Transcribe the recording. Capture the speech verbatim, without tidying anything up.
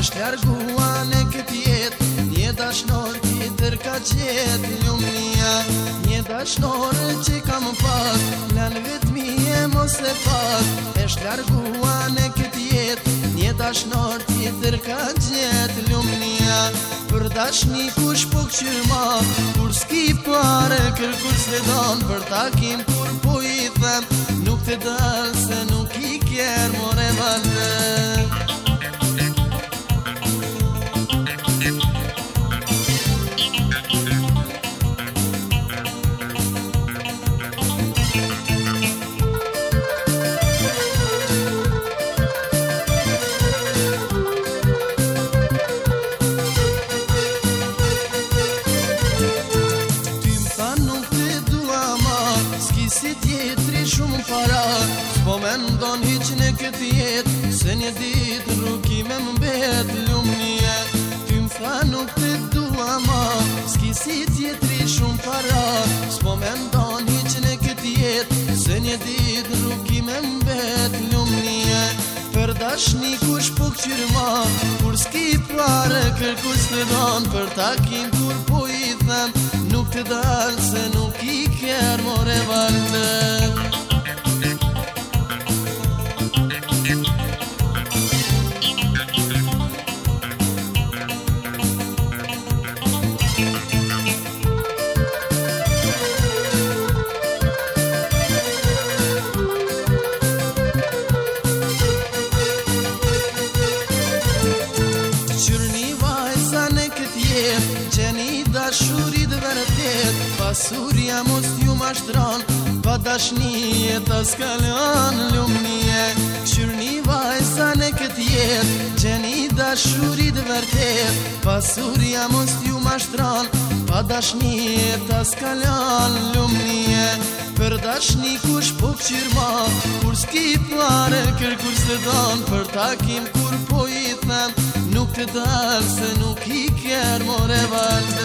Esht larguan e këtë jet, një dashnor tjetër ka qet lumnia. Një dashnor që kam pas, lan vetmi e mos e pas. Esht larguan e këtë jet, një dashnor tjetër ka qet lumnia. Për dashni kush po këqyrma, kur s'ki pare kërkur s'vedon. Për takim kur po i them, nuk të dal se nuk i kjer more valve. Si tjetëri shumë para, s'po me ndon hiq në këtë jet, se një dit rruki me mbet lumnie. Ty m'tha nuk të dua ma, s'ki si tjetëri shumë para, s'po me ndon hiq në këtë jet, se një dit rruki me mbet lumnie. Për dashni kush po këqyrma, kur s'ki pare kërkur s'të don. Për takim kur po i them, nuk të dal se nuk i kjer more valve. Qyrni vajza në këtë jet, qeni dashurit vërtet. Pasuria mos ju mashtron, pa dashni e ta s'kalon lumnie. Qyrni vajza në këtë jet, qeni dashurit vërtet. Pasuria mos ju mashtron, pa dashni e ta s'kalon lumnie. Për dashni kush po këqyrma, kur s'ki pare kërkur s'të don. Për takim kur po i them, nuk të dal se nuk i kjer more valve.